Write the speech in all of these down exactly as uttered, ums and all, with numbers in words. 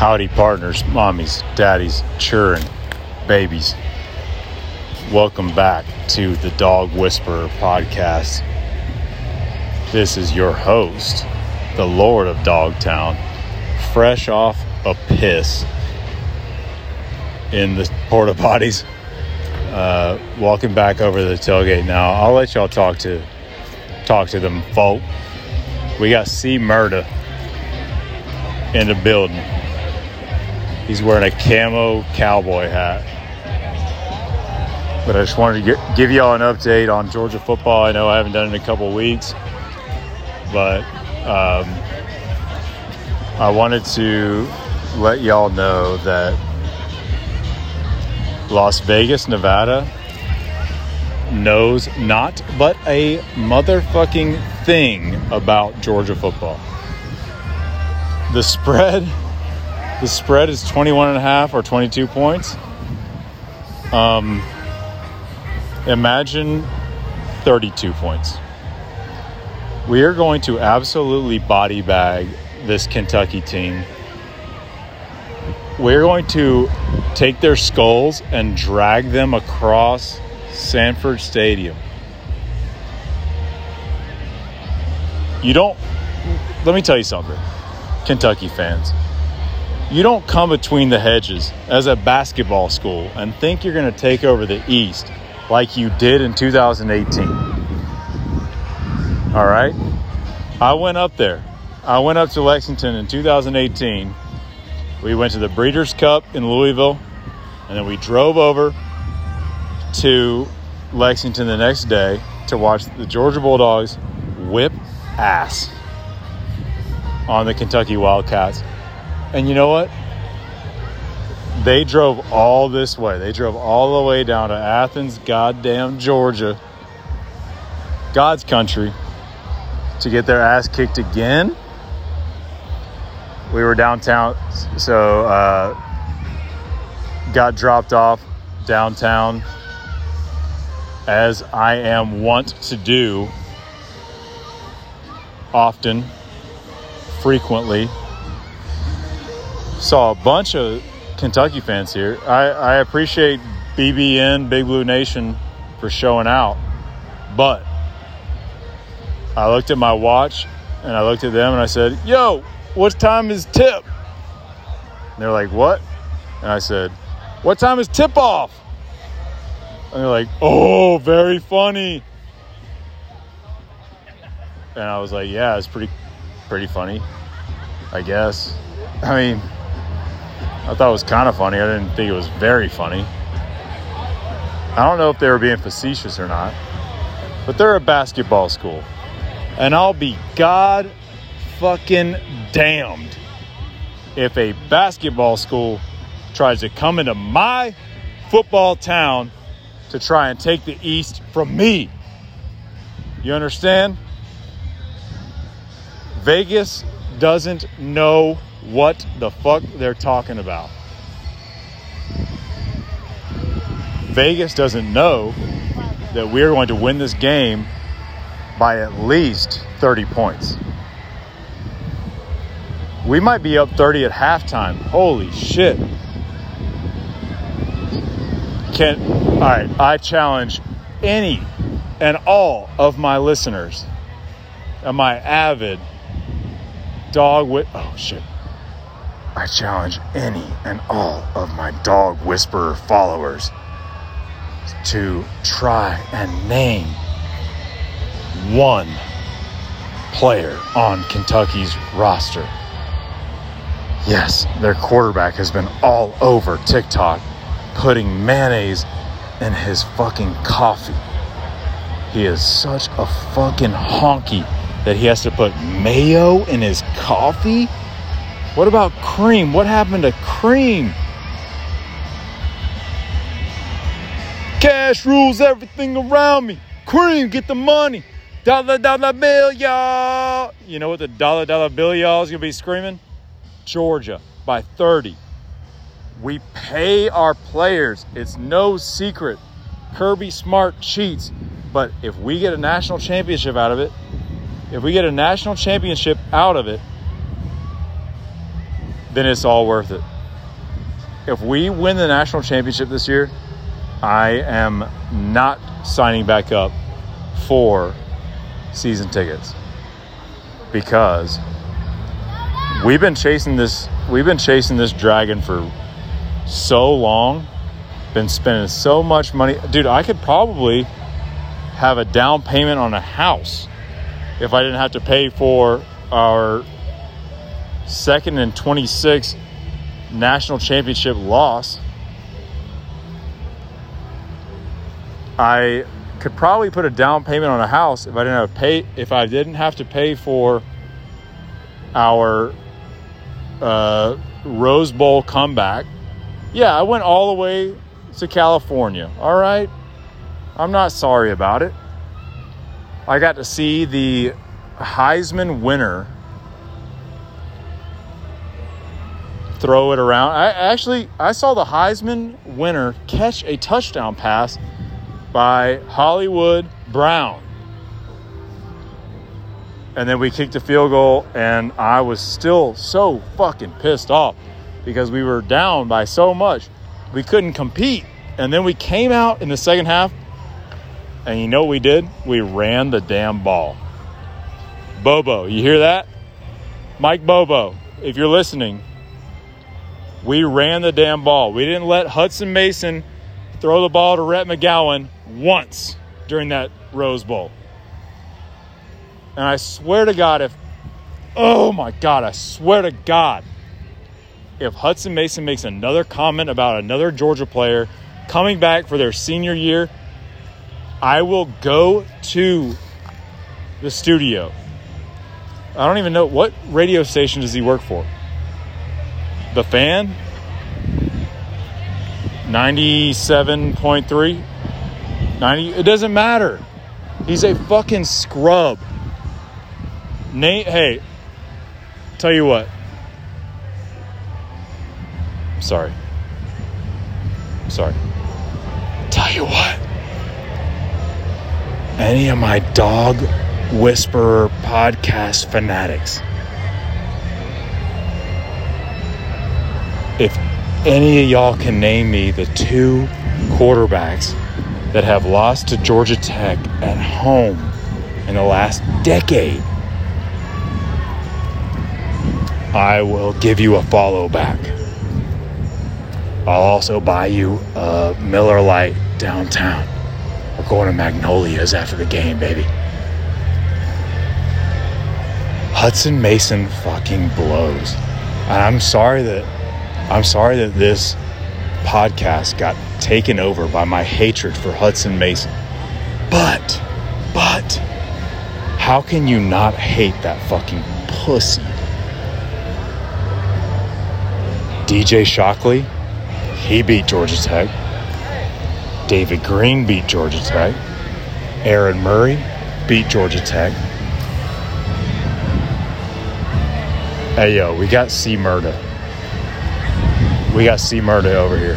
Howdy, partners, mommies, daddies, children, babies. Welcome back to the Dog Whisperer podcast. This is your host, the Lord of Dogtown, fresh off a piss in the porta potties. Uh, walking back over to the tailgate now. I'll let y'all talk to talk to them folk. We got C. Murda in the building. He's wearing a camo cowboy hat. But I just wanted to get, give y'all an update on Georgia football. I know I haven't done it in a couple of weeks, but um, I wanted to let y'all know that Las Vegas, Nevada knows not but a motherfucking thing about Georgia football. The spread, the spread is twenty-one and a half or twenty-two points. Um, imagine thirty-two points. We are going to absolutely body bag this Kentucky team. We're going to take their skulls and drag them across Sanford Stadium. You don't, let me tell you something, Kentucky fans. You don't come between the hedges as a basketball school and think you're going to take over the East like you did in two thousand eighteen. All right? I went up there. I went up to Lexington in two thousand eighteen. We went to the Breeders' Cup in Louisville, and then we drove over to Lexington the next day to watch the Georgia Bulldogs whip ass on the Kentucky Wildcats. And you know what? They drove all this way. They drove all the way down to Athens, goddamn Georgia, God's country, to get their ass kicked again. We were downtown, so uh, got dropped off downtown, as I am wont to do often, frequently. Saw a bunch of Kentucky fans here. I, I appreciate B B N, Big Blue Nation, for showing out, but I looked at my watch and I looked at them and I said, yo, what time is tip? And they're like, what? And I said, what time is tip off? And they're like, oh, very funny. And I was like, yeah, it's pretty, pretty funny, I guess. I mean, I thought it was kind of funny. I didn't think it was very funny. I don't know if they were being facetious or not, but they're a basketball school. And I'll be God fucking damned if a basketball school tries to come into my football town to try and take the East from me. You understand? Vegas doesn't know what the fuck they're talking about. Vegas doesn't know that we're going to win this game by at least thirty points. We might be up thirty at halftime. Holy shit. Can, all right, I challenge any and all of my listeners and my avid dog with oh shit. I challenge any and all of my Dog Whisperer followers to try and name one player on Kentucky's roster. Yes, their quarterback has been all over TikTok putting mayonnaise in his fucking coffee. He is such a fucking honky that he has to put mayo in his coffee? What about cream? What happened to cream? Cash rules everything around me. Cream, get the money. Dollar, dollar bill, y'all. You know what the dollar, dollar bill, y'all, is going to be screaming? Georgia by thirty. We pay our players. It's no secret. Kirby Smart cheats. But if we get a national championship out of it, if we get a national championship out of it, then it's all worth it. If we win the national championship this year, I am not signing back up for season tickets because we've been chasing this we've been chasing this dragon for so long, been spending so much money. Dude, I could probably have a down payment on a house if I didn't have to pay for our second and twenty-six national championship loss. I could probably put a down payment on a house if I didn't have to pay if I didn't have to pay for our uh, Rose Bowl comeback. Yeah, I went all the way to California. All right, I'm not sorry about it. I got to see the Heisman winner throw it around. I actually I saw the Heisman winner catch a touchdown pass by Hollywood Brown. And then we kicked a field goal, and I was still so fucking pissed off because we were down by so much. We couldn't compete. And then we came out in the second half, and you know what we did? We ran the damn ball. Bobo, you hear that? Mike Bobo, if you're listening, we ran the damn ball. We didn't let Hudson Mason throw the ball to Rhett McGowan once during that Rose Bowl. And I swear to God, if, oh my God, I swear to God, if Hudson Mason makes another comment about another Georgia player coming back for their senior year, I will go to the studio. I don't even know, what radio station does he work for? The Fan? ninety-seven point three? ninety? It doesn't matter. He's a fucking scrub. Nate, hey, tell you what. Sorry. Sorry. Tell you what. Any of my dog whisperer podcast fanatics, if any of y'all can name me the two quarterbacks that have lost to Georgia Tech at home in the last decade, I will give you a follow back. I'll also buy you a Miller Lite downtown. We're going to Magnolia's after the game, baby. Hudson Mason fucking blows. And I'm sorry that I'm sorry that this podcast got taken over by my hatred for Hudson Mason. But, but, how can you not hate that fucking pussy? D J Shockley, he beat Georgia Tech. David Green beat Georgia Tech. Aaron Murray beat Georgia Tech. Hey, yo, we got C. Murda. We got C. Murda over here.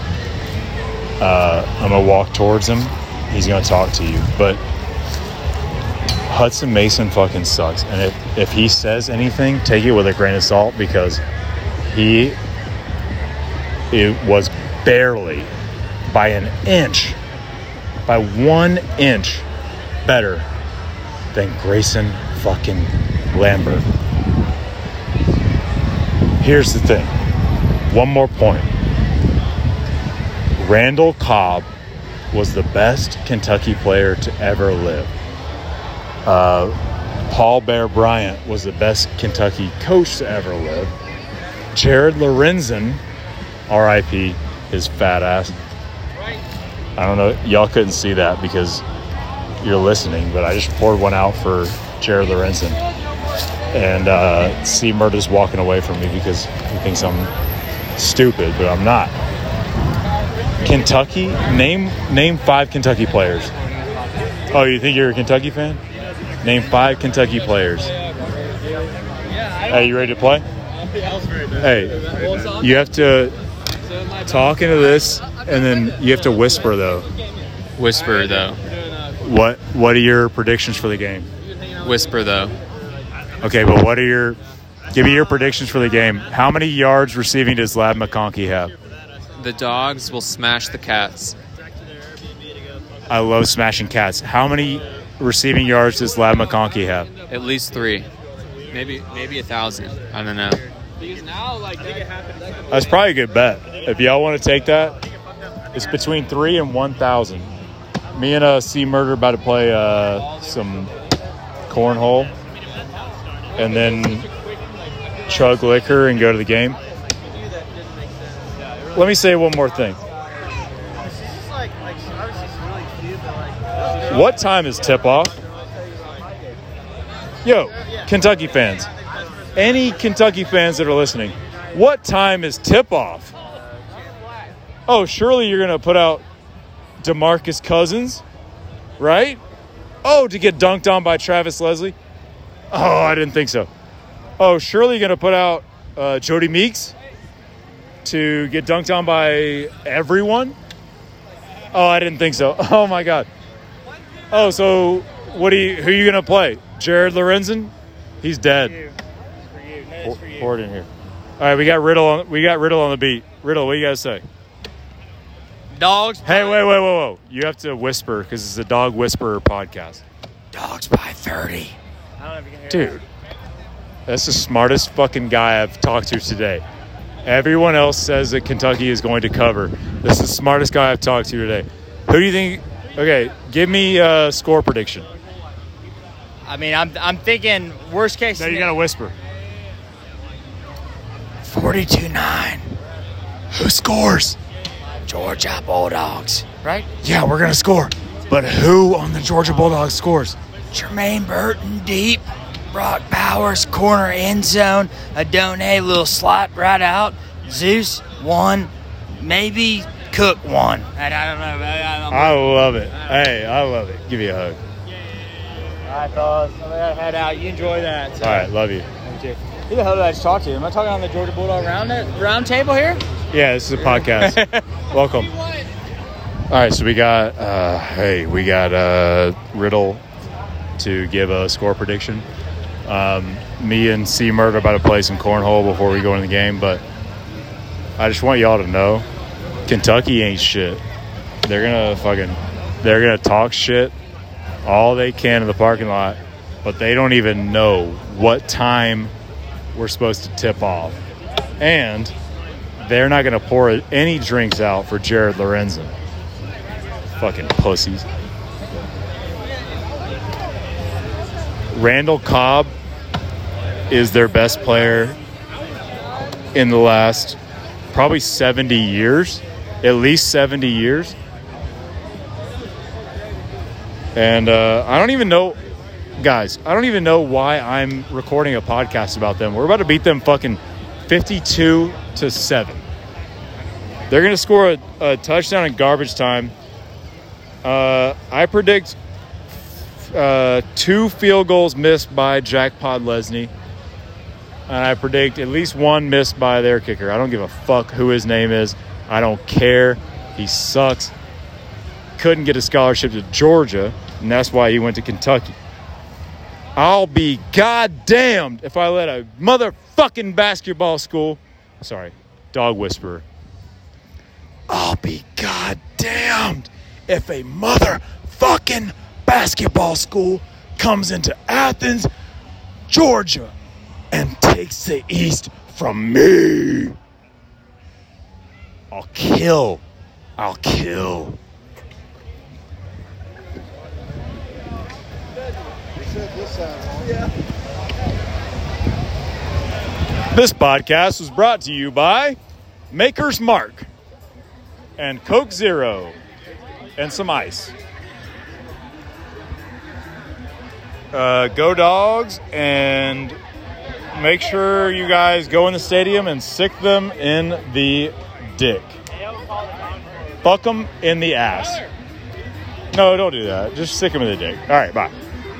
Uh, I'm going to walk towards him. He's going to talk to you. But Hudson Mason fucking sucks. And if, if he says anything, take it with a grain of salt, because he it was barely by an inch, by one inch better than Grayson fucking Lambert. Here's the thing. One more point. Randall Cobb was the best Kentucky player to ever live. Uh, Paul Bear Bryant was the best Kentucky coach to ever live. Jared Lorenzen, R I P, his fat ass. I don't know. Y'all couldn't see that because you're listening, but I just poured one out for Jared Lorenzen. And uh, C. Murda's walking away from me because he thinks I'm stupid, but I'm not. Kentucky, name name five Kentucky players. Oh, you think you're a Kentucky fan? Name five Kentucky players. Hey, you ready to play? Hey, you have to talk into this, and then you have to whisper, though. Whisper, though. What What are your predictions for the game? Whisper, though. Okay, but what are your Give me your predictions for the game. How many yards receiving does Ladd McConkey have? The dogs will smash the cats. I love smashing cats. How many receiving yards does Ladd McConkey have? At least three. Maybe maybe a thousand. I don't know. That's probably a good bet. If y'all want to take that, it's between three and one thousand. Me and uh, C Murder about to play uh, some cornhole, and then chug liquor and go to the game. Let me say one more thing. What time is tip-off? Yo, Kentucky fans. Any Kentucky fans that are listening, what time is tip-off? Oh, surely you're going to put out DeMarcus Cousins, right? Oh, to get dunked on by Travis Leslie? Oh, I didn't think so. Oh, surely you're going to put out uh, Jody Meeks to get dunked on by everyone? Oh, I didn't think so. Oh, my God. Oh, so what do you, who are you going to play? Jared Lorenzen? He's dead. For you. For you. No, it's for you. Pour it in here. All right, we got Riddle on, we got Riddle on the beat. Riddle, what do you guys say? Dogs. Hey, wait, wait, wait, wait. You have to whisper because it's a Dog Whisperer podcast. Dogs by thirty. I don't know if you can hear Dude, that's the smartest fucking guy I've talked to today. Everyone else says that Kentucky is going to cover. This is the smartest guy I've talked to today. Who do you think? Okay, give me a score prediction. that. I mean, I'm I'm thinking worst case. No, you got to whisper. forty-two nine. Who scores? Georgia Bulldogs. Right? Yeah, we're going to score. But who on the Georgia Bulldogs scores? Jermaine Burton deep. Brock Bowers corner end zone. Adonai little slot right out. Zeus one. Maybe Cook one. And I don't know. I, don't know. I love it. Hey, I love it. Give you a hug. All right, fellas. I'm gonna head out. You enjoy that. So. All right, love you. Who the hell did I just talk to? Am I talking on the Georgia Bulldog round round table here? Yeah, this is a podcast. Welcome. All right, so we got, uh, hey, we got uh, Riddle to give a score prediction. Um, me and C Murder about to play some cornhole before we go in the game, but I just want y'all to know, Kentucky ain't shit. They're gonna fucking, they're gonna talk shit all they can in the parking lot, but they don't even know what time we're supposed to tip off, and they're not gonna pour any drinks out for Jared Lorenzen. Fucking pussies. Randall Cobb is their best player in the last probably seventy years, at least seventy years. And uh, I don't even know, guys, I don't even know why I'm recording a podcast about them. We're about to beat them fucking fifty-two to seven. They're going to score a, a touchdown in garbage time. Uh, I predict uh, two field goals missed by Jack Podlesny. And I predict at least one missed by their kicker. I don't give a fuck who his name is. I don't care. He sucks. Couldn't get a scholarship to Georgia, and that's why he went to Kentucky. I'll be goddamned if I let a motherfucking basketball school, sorry, Dog Whisperer. I'll be goddamned if a motherfucking basketball school comes into Athens, Georgia, and takes the East from me. I'll kill. I'll kill. This podcast was brought to you by Maker's Mark and Coke Zero and some ice. Uh, go Dogs, and make sure you guys go in the stadium and sick them in the dick. Fuck them in the ass. No, don't do that. Just sick them in the dick. All right, bye.